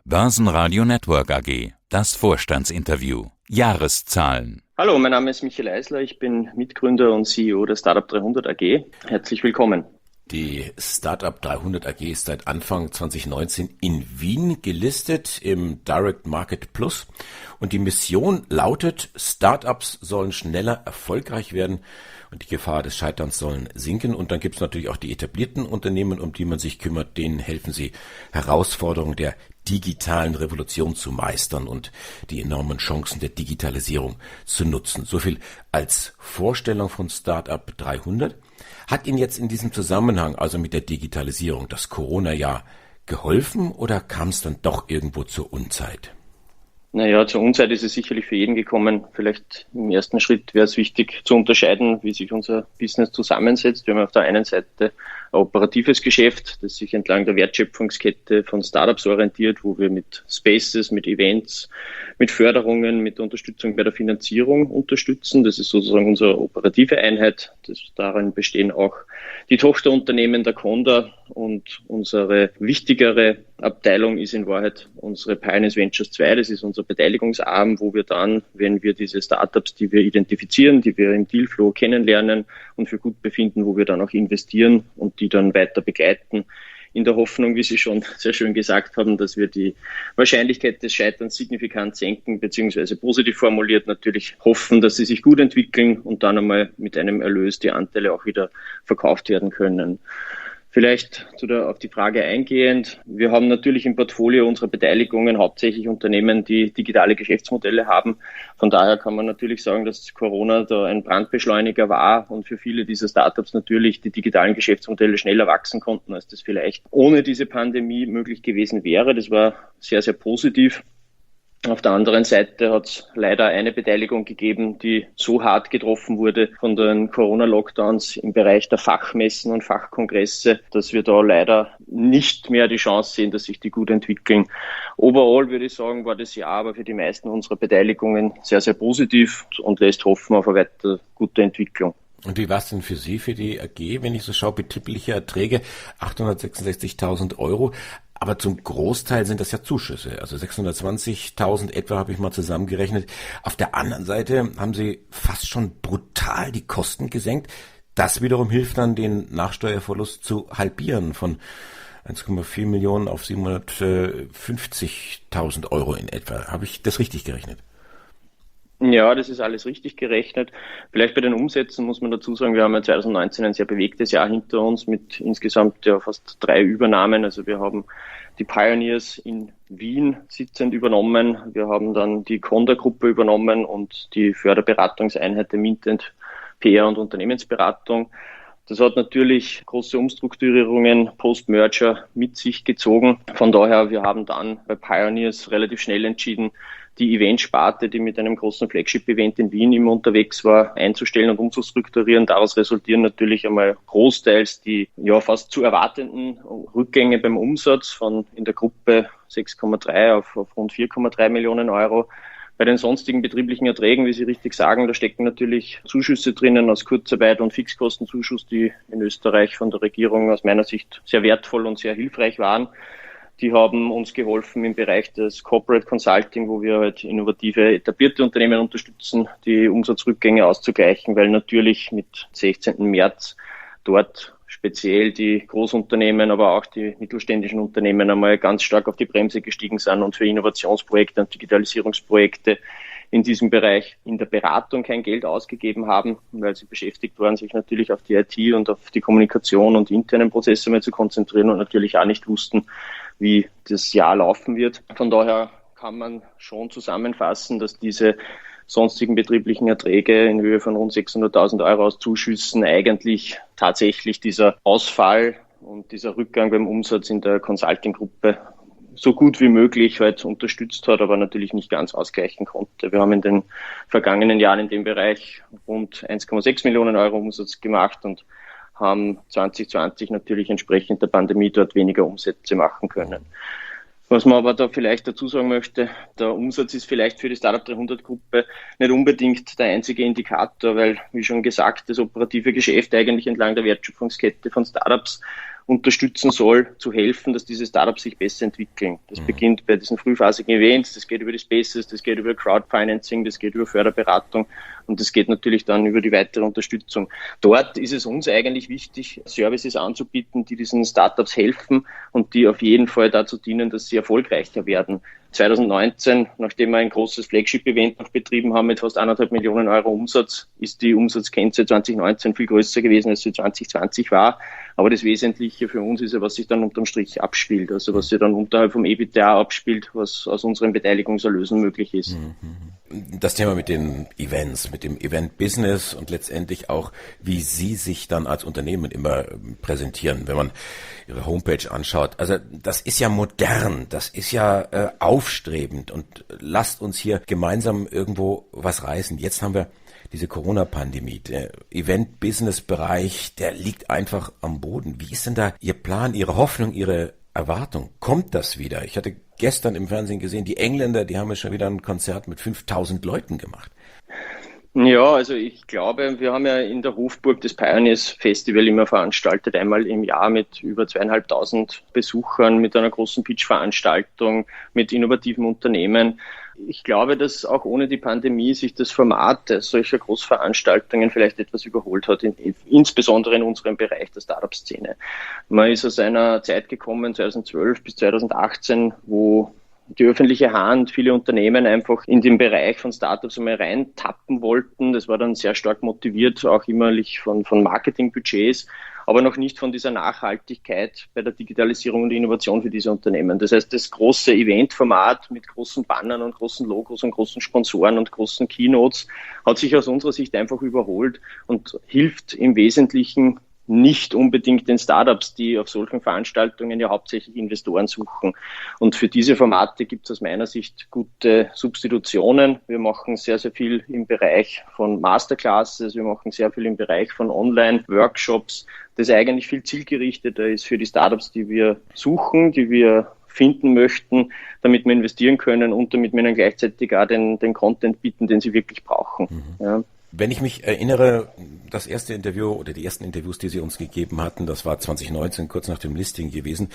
Börsenradio Network AG, das Vorstandsinterview. Jahreszahlen. Hallo, mein Name ist Michael Eisler, ich bin Mitgründer und CEO der Startup 300 AG. Herzlich willkommen. Die Startup 300 AG ist seit Anfang 2019 in Wien gelistet im Direct Market Plus und die Mission lautet, Startups sollen schneller erfolgreich werden und die Gefahr des Scheiterns sollen sinken. Und dann gibt es natürlich auch die etablierten Unternehmen, um die man sich kümmert, denen helfen sie, Herausforderungen der digitalen Revolution zu meistern und die enormen Chancen der Digitalisierung zu nutzen. So viel als Vorstellung von Startup 300. Hat Ihnen jetzt in diesem Zusammenhang, also mit der Digitalisierung, das Corona-Jahr geholfen oder kam es dann doch irgendwo zur Unzeit? Naja, zur Unzeit ist es sicherlich für jeden gekommen. Vielleicht im ersten Schritt wäre es wichtig zu unterscheiden, wie sich unser Business zusammensetzt. Wir haben auf der einen Seite ein operatives Geschäft, das sich entlang der Wertschöpfungskette von Startups orientiert, wo wir mit Spaces, mit Events, mit Förderungen, mit Unterstützung bei der Finanzierung unterstützen. Das ist sozusagen unsere operative Einheit. Darin bestehen auch die Tochterunternehmen der Conda und unsere wichtigere Abteilung ist in Wahrheit unsere Pioneers Ventures 2. Das ist unser Beteiligungsarm, wo wir dann, wenn wir diese Startups, die wir identifizieren, die wir im Dealflow kennenlernen und für gut befinden, wo wir dann auch investieren und die dann weiter begleiten, in der Hoffnung, wie Sie schon sehr schön gesagt haben, dass wir die Wahrscheinlichkeit des Scheiterns signifikant senken, beziehungsweise positiv formuliert natürlich hoffen, dass sie sich gut entwickeln und dann einmal mit einem Erlös die Anteile auch wieder verkauft werden können. Vielleicht auf die Frage eingehend. Wir haben natürlich im Portfolio unserer Beteiligungen hauptsächlich Unternehmen, die digitale Geschäftsmodelle haben. Von daher kann man natürlich sagen, dass Corona da ein Brandbeschleuniger war und für viele dieser Startups natürlich die digitalen Geschäftsmodelle schneller wachsen konnten, als das vielleicht ohne diese Pandemie möglich gewesen wäre. Das war sehr, sehr positiv. Auf der anderen Seite hat es leider eine Beteiligung gegeben, die so hart getroffen wurde von den Corona-Lockdowns im Bereich der Fachmessen und Fachkongresse, dass wir da leider nicht mehr die Chance sehen, dass sich die gut entwickeln. Overall würde ich sagen, war das Jahr aber für die meisten unserer Beteiligungen sehr, sehr positiv und lässt hoffen auf eine weiter gute Entwicklung. Und wie war es denn für Sie, für die AG, wenn ich so schaue, betriebliche Erträge 866.000 Euro, aber zum Großteil sind das ja Zuschüsse, also 620.000 etwa habe ich mal zusammengerechnet. Auf der anderen Seite haben Sie fast schon brutal die Kosten gesenkt. Das wiederum hilft dann, den Nachsteuerverlust zu halbieren von 1,4 Millionen auf 750.000 Euro in etwa. Habe ich das richtig gerechnet? Ja, das ist alles richtig gerechnet. Vielleicht bei den Umsätzen muss man dazu sagen, wir haben ja 2019 ein sehr bewegtes Jahr hinter uns mit insgesamt ja fast 3 Übernahmen. Also wir haben die Pioneers in Wien sitzend übernommen. Wir haben dann die Conda-Gruppe übernommen und die Förderberatungseinheit der Mintent PR und Unternehmensberatung. Das hat natürlich große Umstrukturierungen post-Merger mit sich gezogen. Von daher, wir haben dann bei Pioneers relativ schnell entschieden, die Eventsparte, die mit einem großen Flagship-Event in Wien immer unterwegs war, einzustellen und umzustrukturieren. Daraus resultieren natürlich einmal großteils die ja fast zu erwartenden Rückgänge beim Umsatz von in der Gruppe 6,3 auf rund 4,3 Millionen Euro. Bei den sonstigen betrieblichen Erträgen, wie Sie richtig sagen, da stecken natürlich Zuschüsse drinnen aus Kurzarbeit und Fixkostenzuschuss, die in Österreich von der Regierung aus meiner Sicht sehr wertvoll und sehr hilfreich waren. Die haben uns geholfen im Bereich des Corporate Consulting, wo wir halt innovative, etablierte Unternehmen unterstützen, die Umsatzrückgänge auszugleichen, weil natürlich mit 16. März dort speziell die Großunternehmen, aber auch die mittelständischen Unternehmen einmal ganz stark auf die Bremse gestiegen sind und für Innovationsprojekte und Digitalisierungsprojekte in diesem Bereich in der Beratung kein Geld ausgegeben haben, weil sie beschäftigt waren, sich natürlich auf die IT und auf die Kommunikation und die internen Prozesse mehr zu konzentrieren und natürlich auch nicht wussten, wie das Jahr laufen wird. Von daher kann man schon zusammenfassen, dass diese sonstigen betrieblichen Erträge in Höhe von rund 600.000 Euro aus Zuschüssen eigentlich tatsächlich dieser Ausfall und dieser Rückgang beim Umsatz in der Consulting-Gruppe so gut wie möglich halt unterstützt hat, aber natürlich nicht ganz ausgleichen konnte. Wir haben in den vergangenen Jahren in dem Bereich rund 1,6 Millionen Euro Umsatz gemacht und haben 2020 natürlich entsprechend der Pandemie dort weniger Umsätze machen können. Was man aber da vielleicht dazu sagen möchte, der Umsatz ist vielleicht für die Startup 300 Gruppe nicht unbedingt der einzige Indikator, weil, wie schon gesagt, das operative Geschäft eigentlich entlang der Wertschöpfungskette von Startups unterstützen soll, zu helfen, dass diese Startups sich besser entwickeln. Das beginnt bei diesen frühphasigen Events, das geht über die Spaces, das geht über Crowdfinancing, das geht über Förderberatung und das geht natürlich dann über die weitere Unterstützung. Dort ist es uns eigentlich wichtig, Services anzubieten, die diesen Startups helfen und die auf jeden Fall dazu dienen, dass sie erfolgreicher werden. 2019, nachdem wir ein großes Flagship-Event noch betrieben haben mit fast 1,5 Millionen Euro Umsatz, ist die Umsatzgrenze 2019 viel größer gewesen, als sie 2020 war. Aber das Wesentliche für uns ist ja, was sich dann unterm Strich abspielt, also was sich dann unterhalb vom EBITDA abspielt, was aus unseren Beteiligungserlösen möglich ist. Das Thema mit den Events, mit dem Event-Business und letztendlich auch, wie Sie sich dann als Unternehmen immer präsentieren, wenn man Ihre Homepage anschaut. Also das ist ja modern, das ist ja aufstrebend und lasst uns hier gemeinsam irgendwo was reißen. Jetzt haben wir diese Corona-Pandemie, der Event-Business-Bereich, der liegt einfach am Boden. Wie ist denn da Ihr Plan, Ihre Hoffnung, Ihre Erwartung? Kommt das wieder? Ich hatte gestern im Fernsehen gesehen, die Engländer, die haben ja schon wieder ein Konzert mit 5.000 Leuten gemacht. Ja, also ich glaube, wir haben ja in der Hofburg das Pioneers Festival immer veranstaltet, einmal im Jahr mit über 2.500 Besuchern, mit einer großen Pitch-Veranstaltung, mit innovativen Unternehmen. Ich glaube, dass auch ohne die Pandemie sich das Format solcher Großveranstaltungen vielleicht etwas überholt hat, insbesondere in unserem Bereich der Startup-Szene. Man ist aus einer Zeit gekommen, 2012 bis 2018, wo die öffentliche Hand, viele Unternehmen einfach in den Bereich von Startups einmal reintappen wollten. Das war dann sehr stark motiviert, auch immerlich von Marketingbudgets, aber noch nicht von dieser Nachhaltigkeit bei der Digitalisierung und Innovation für diese Unternehmen. Das heißt, das große Eventformat mit großen Bannern und großen Logos und großen Sponsoren und großen Keynotes hat sich aus unserer Sicht einfach überholt und hilft im Wesentlichen nicht unbedingt den Startups, die auf solchen Veranstaltungen ja hauptsächlich Investoren suchen. Und für diese Formate gibt es aus meiner Sicht gute Substitutionen. Wir machen sehr, sehr viel im Bereich von Masterclasses, wir machen sehr viel im Bereich von Online-Workshops, das eigentlich viel zielgerichteter ist für die Startups, die wir suchen, die wir finden möchten, damit wir investieren können und damit wir ihnen gleichzeitig auch den Content bieten, den sie wirklich brauchen. Ja. Wenn ich mich erinnere, das erste Interview oder die ersten Interviews, die Sie uns gegeben hatten, das war 2019, kurz nach dem Listing gewesen,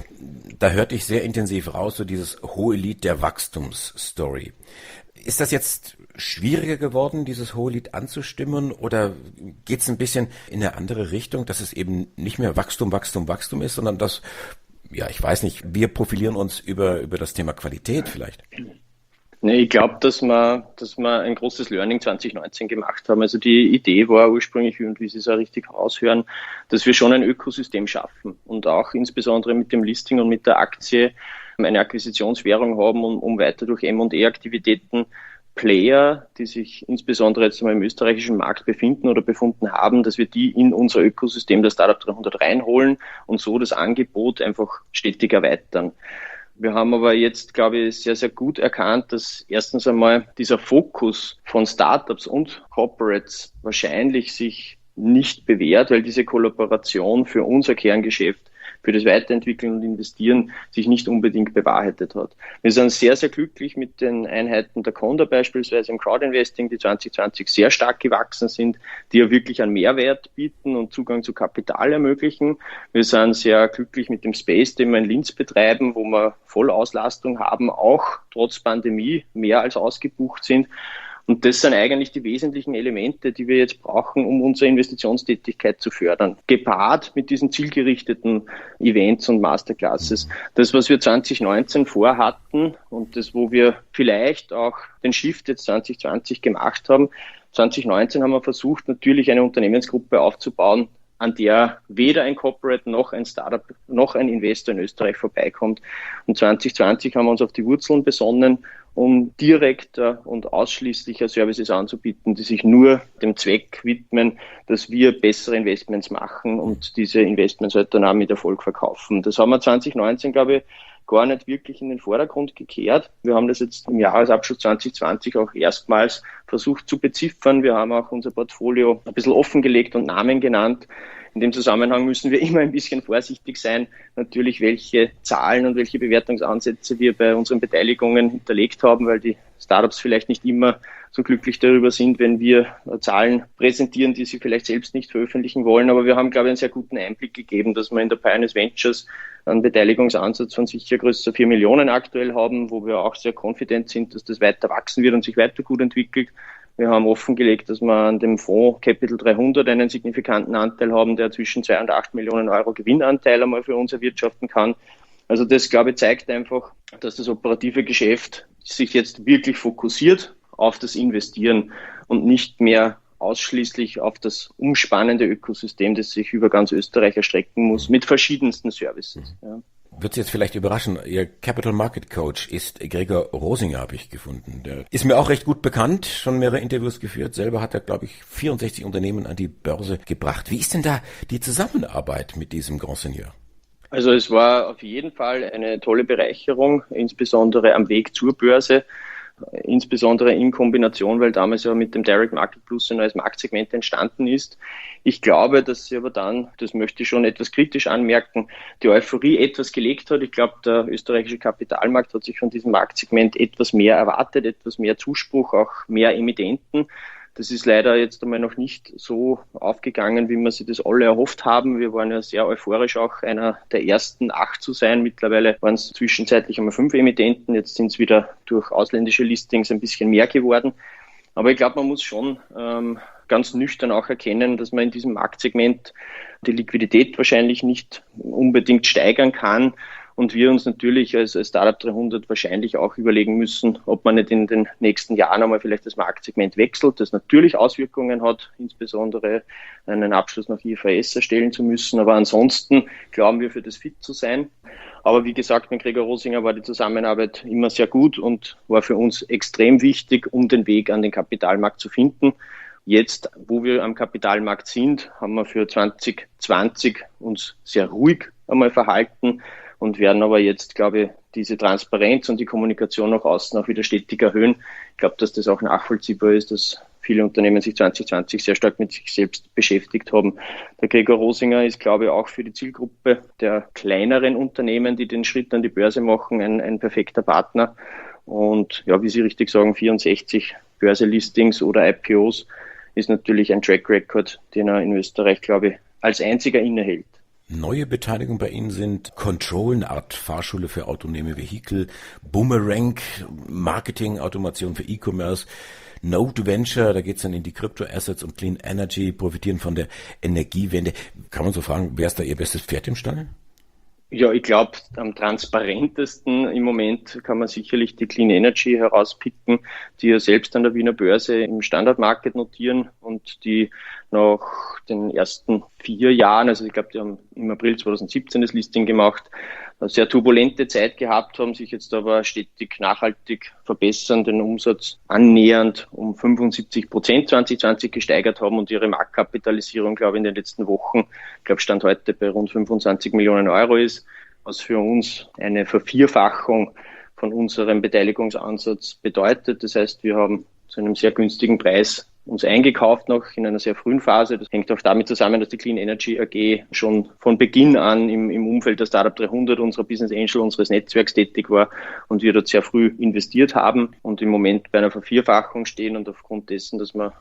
da hörte ich sehr intensiv raus, so dieses Hohelied der Wachstumsstory. Ist das jetzt schwieriger geworden, dieses Hohelied anzustimmen, oder geht es ein bisschen in eine andere Richtung, dass es eben nicht mehr Wachstum ist, sondern dass, ja, ich weiß nicht, wir profilieren uns über das Thema Qualität vielleicht? Nee, ich glaube, dass wir ein großes Learning 2019 gemacht haben. Also die Idee war ursprünglich, und wie Sie es auch richtig raushören, dass wir schon ein Ökosystem schaffen und auch insbesondere mit dem Listing und mit der Aktie eine Akquisitionswährung haben, um weiter durch M&A-Aktivitäten Player, die sich insbesondere jetzt mal im österreichischen Markt befinden oder befunden haben, dass wir die in unser Ökosystem der Startup 300 reinholen und so das Angebot einfach stetig erweitern. Wir haben aber jetzt, glaube ich, sehr, sehr gut erkannt, dass erstens einmal dieser Fokus von Startups und Corporates wahrscheinlich sich nicht bewährt, weil diese Kollaboration für unser Kerngeschäft, für das Weiterentwickeln und Investieren sich nicht unbedingt bewahrheitet hat. Wir sind sehr, sehr glücklich mit den Einheiten der Conda beispielsweise im Crowdinvesting, die 2020 sehr stark gewachsen sind, die ja wirklich einen Mehrwert bieten und Zugang zu Kapital ermöglichen. Wir sind sehr glücklich mit dem Space, den wir in Linz betreiben, wo wir Vollauslastung haben, auch trotz Pandemie mehr als ausgebucht sind. Und das sind eigentlich die wesentlichen Elemente, die wir jetzt brauchen, um unsere Investitionstätigkeit zu fördern. Gepaart mit diesen zielgerichteten Events und Masterclasses. Das, was wir 2019 vorhatten und das, wo wir vielleicht auch den Shift jetzt 2020 gemacht haben. 2019 haben wir versucht, natürlich eine Unternehmensgruppe aufzubauen, an der weder ein Corporate noch ein Startup noch ein Investor in Österreich vorbeikommt. Und 2020 haben wir uns auf die Wurzeln besonnen, um direkter und ausschließlicher Services anzubieten, die sich nur dem Zweck widmen, dass wir bessere Investments machen und diese Investments halt dann auch mit Erfolg verkaufen. Das haben wir 2019, glaube ich, gar nicht wirklich in den Vordergrund gekehrt. Wir haben das jetzt im Jahresabschluss 2020 auch erstmals versucht zu beziffern. Wir haben auch unser Portfolio ein bisschen offengelegt und Namen genannt. In dem Zusammenhang müssen wir immer ein bisschen vorsichtig sein, natürlich welche Zahlen und welche Bewertungsansätze wir bei unseren Beteiligungen hinterlegt haben, weil die Startups vielleicht nicht immer so glücklich darüber sind, wenn wir Zahlen präsentieren, die sie vielleicht selbst nicht veröffentlichen wollen. Aber wir haben, glaube ich, einen sehr guten Einblick gegeben, dass wir in der Pioneers Ventures einen Beteiligungsansatz von sicher größer 4 Millionen aktuell haben, wo wir auch sehr confident sind, dass das weiter wachsen wird und sich weiter gut entwickelt. Wir haben offengelegt, dass wir an dem Fonds Capital 300 einen signifikanten Anteil haben, der zwischen 2 und 8 Millionen Euro Gewinnanteil einmal für uns erwirtschaften kann. Also das, glaube ich, zeigt einfach, dass das operative Geschäft sich jetzt wirklich fokussiert auf das Investieren und nicht mehr ausschließlich auf das umspannende Ökosystem, das sich über ganz Österreich erstrecken muss, mit verschiedensten Services. Ja. Wird Sie jetzt vielleicht überraschen, Ihr Capital Market Coach ist Gregor Rosinger, habe ich gefunden. Der ist mir auch recht gut bekannt, schon mehrere Interviews geführt. Selber hat er, glaube ich, 64 Unternehmen an die Börse gebracht. Wie ist denn da die Zusammenarbeit mit diesem Grand Seigneur? Also es war auf jeden Fall eine tolle Bereicherung, insbesondere am Weg zur Börse. Insbesondere in Kombination, weil damals ja mit dem Direct Market Plus ein neues Marktsegment entstanden ist. Ich glaube, dass sie aber dann, das möchte ich schon etwas kritisch anmerken, die Euphorie etwas gelegt hat. Ich glaube, der österreichische Kapitalmarkt hat sich von diesem Marktsegment etwas mehr erwartet, etwas mehr Zuspruch, auch mehr Emittenten. Das ist leider jetzt einmal noch nicht so aufgegangen, wie wir sich das alle erhofft haben. Wir waren ja sehr euphorisch, auch einer der ersten 8 zu sein. Mittlerweile waren es zwischenzeitlich einmal 5 Emittenten. Jetzt sind es wieder durch ausländische Listings ein bisschen mehr geworden. Aber ich glaube, man muss schon ganz nüchtern auch erkennen, dass man in diesem Marktsegment die Liquidität wahrscheinlich nicht unbedingt steigern kann. Und wir uns natürlich als Startup 300 wahrscheinlich auch überlegen müssen, ob man nicht in den nächsten Jahren einmal vielleicht das Marktsegment wechselt, das natürlich Auswirkungen hat, insbesondere einen Abschluss nach IFRS erstellen zu müssen. Aber ansonsten glauben wir, für das fit zu sein. Aber wie gesagt, mit Gregor Rosinger war die Zusammenarbeit immer sehr gut und war für uns extrem wichtig, um den Weg an den Kapitalmarkt zu finden. Jetzt, wo wir am Kapitalmarkt sind, haben wir für 2020 uns sehr ruhig einmal verhalten und werden aber jetzt, glaube ich, diese Transparenz und die Kommunikation nach außen auch wieder stetig erhöhen. Ich glaube, dass das auch nachvollziehbar ist, dass viele Unternehmen sich 2020 sehr stark mit sich selbst beschäftigt haben. Der Gregor Rosinger ist, glaube ich, auch für die Zielgruppe der kleineren Unternehmen, die den Schritt an die Börse machen, ein perfekter Partner. Und ja, wie Sie richtig sagen, 64 Börselistings oder IPOs ist natürlich ein Track Record, den er in Österreich, glaube ich, als einziger innehält. Neue Beteiligung bei Ihnen sind Control, eine Art Fahrschule für autonome Vehikel, Boomerang, Marketing, Automation für E-Commerce, Node Venture, da geht es dann in die Crypto-Assets und Clean Energy, profitieren von der Energiewende. Kann man so fragen, wer ist da Ihr bestes Pferd im Stall? Ja, ich glaube, am transparentesten im Moment kann man sicherlich die Clean Energy herauspicken, die ja selbst an der Wiener Börse im Standard Market notieren und die nach den ersten 4 Jahren, also ich glaube, die haben im April 2017 das Listing gemacht, eine sehr turbulente Zeit gehabt haben, sich jetzt aber stetig nachhaltig verbessern, den Umsatz annähernd um 75% 2020 gesteigert haben und ihre Marktkapitalisierung, glaube ich, in den letzten Wochen, ich glaube, Stand heute bei rund 25 Millionen Euro ist, was für uns eine Vervierfachung von unserem Beteiligungsansatz bedeutet. Das heißt, wir haben zu einem sehr günstigen Preis uns eingekauft noch in einer sehr frühen Phase. Das hängt auch damit zusammen, dass die Clean Energy AG schon von Beginn an im Umfeld der Startup 300 unserer Business Angel, unseres Netzwerks tätig war und wir dort sehr früh investiert haben und im Moment bei einer Vervierfachung stehen und aufgrund dessen, dass wir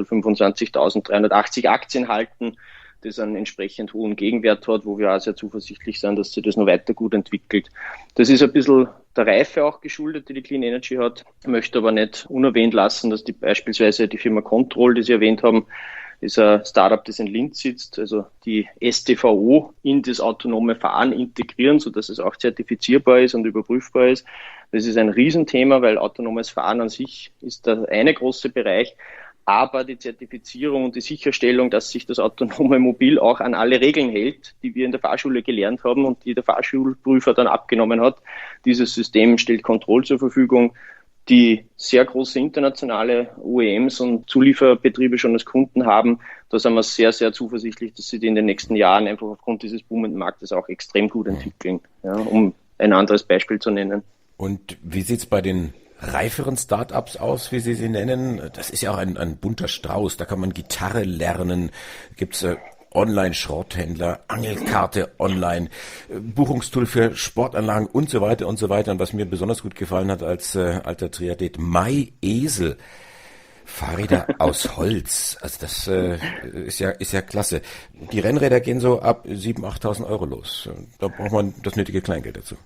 125.380 Aktien halten, das einen entsprechend hohen Gegenwert hat, wo wir auch sehr zuversichtlich sind, dass sich das noch weiter gut entwickelt. Das ist ein bisschen der Reife auch geschuldet, die Clean Energy hat. Ich möchte aber nicht unerwähnt lassen, dass beispielsweise die Firma Control, die Sie erwähnt haben, ist ein Startup, das in Linz sitzt, also die STVO in das autonome Fahren integrieren, sodass es auch zertifizierbar ist und überprüfbar ist. Das ist ein Riesenthema, weil autonomes Fahren an sich ist der eine große Bereich. Aber die Zertifizierung und die Sicherstellung, dass sich das autonome Mobil auch an alle Regeln hält, die wir in der Fahrschule gelernt haben und die der Fahrschulprüfer dann abgenommen hat. Dieses System stellt Control zur Verfügung, die sehr große internationale OEMs und Zulieferbetriebe schon als Kunden haben. Da sind wir sehr, sehr zuversichtlich, dass sie die in den nächsten Jahren einfach aufgrund dieses boomenden Marktes auch extrem gut entwickeln, ja, um ein anderes Beispiel zu nennen. Und wie sieht's bei den reiferen Startups aus, wie Sie sie nennen? Das ist ja auch ein bunter Strauß. Da kann man Gitarre lernen. Gibt's Online-Schrotthändler, Angelkarte online, Buchungstool für Sportanlagen und so weiter und so weiter. Und was mir besonders gut gefallen hat als alter Triathlet, MyEsel. Fahrräder aus Holz, also das ist ja klasse. Die Rennräder gehen so ab 7.000, 8.000 Euro los. Da braucht man das nötige Kleingeld dazu.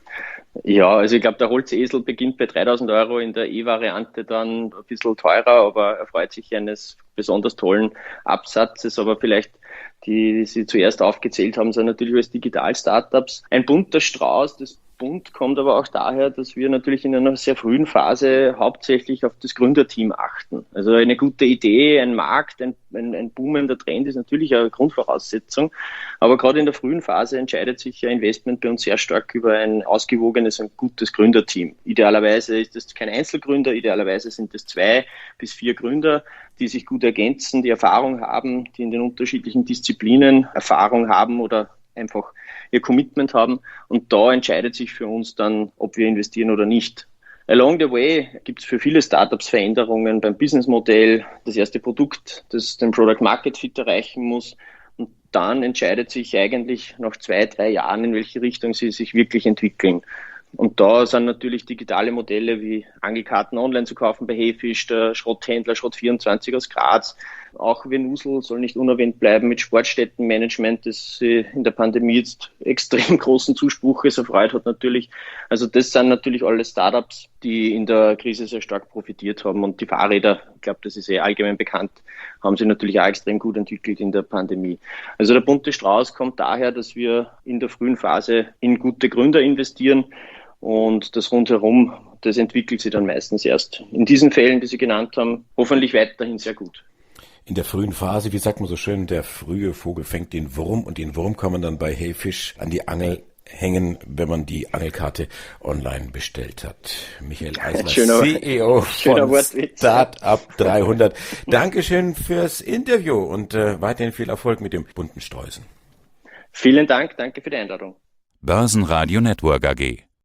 Ja, also ich glaube, der Holzesel beginnt bei 3.000 Euro, in der E-Variante dann ein bisschen teurer, aber er freut sich eines besonders tollen Absatzes. Aber vielleicht die Sie zuerst aufgezählt haben, sind natürlich als Digital-Startups ein bunter Strauß. Das bunt kommt aber auch daher, dass wir natürlich in einer sehr frühen Phase hauptsächlich auf das Gründerteam achten. Also eine gute Idee, ein Markt, ein boomender Trend ist natürlich eine Grundvoraussetzung. Aber gerade in der frühen Phase entscheidet sich ein Investment bei uns sehr stark über ein ausgewogenes und gutes Gründerteam. Idealerweise ist es kein Einzelgründer, idealerweise sind es 2 bis 4 Gründer, die sich gut ergänzen, die Erfahrung haben, die in den unterschiedlichen Disziplinen Erfahrung haben oder einfach ihr Commitment haben. Und da entscheidet sich für uns dann, ob wir investieren oder nicht. Along the way gibt es für viele Startups Veränderungen beim Businessmodell, das erste Produkt, das den Product Market Fit erreichen muss. Und dann entscheidet sich eigentlich nach 2, 3 Jahren, in welche Richtung sie sich wirklich entwickeln. Und da sind natürlich digitale Modelle wie Angelkarten online zu kaufen bei Heyfish, der Schrotthändler Schrott24 aus Graz. Auch Venusel soll nicht unerwähnt bleiben mit Sportstättenmanagement, das in der Pandemie jetzt extrem großen Zuspruch erfreut hat natürlich. Also das sind natürlich alle Startups, die in der Krise sehr stark profitiert haben. Und die Fahrräder, ich glaube, das ist allgemein bekannt, haben sich natürlich auch extrem gut entwickelt in der Pandemie. Also der bunte Strauß kommt daher, dass wir in der frühen Phase in gute Gründer investieren. Und das Rundherum, das entwickelt sich dann meistens erst in diesen Fällen, die Sie genannt haben, hoffentlich weiterhin sehr gut. In der frühen Phase, wie sagt man so schön, der frühe Vogel fängt den Wurm und den Wurm kann man dann bei Heyfish an die Angel hängen, wenn man die Angelkarte online bestellt hat. Michael Eisler, CEO von Startup 300. Dankeschön fürs Interview und weiterhin viel Erfolg mit dem bunten Sträußen. Vielen Dank, danke für die Einladung. Börsenradio Network AG.